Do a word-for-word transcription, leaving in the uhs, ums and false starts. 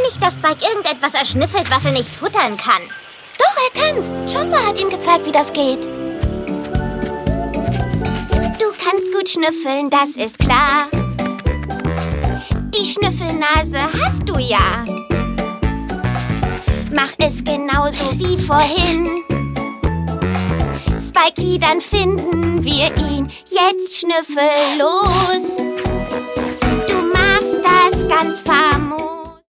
nicht, dass Spike irgendetwas erschnüffelt, was er nicht futtern kann. Doch, er kann's. Chopper hat ihm gezeigt, wie das geht. Du kannst gut schnüffeln, das ist klar. Die Schnüffelnase hast du ja. Mach es genauso wie vorhin. Spikey, dann finden wir ihn. Jetzt schnüffel los. Du machst das ganz famos.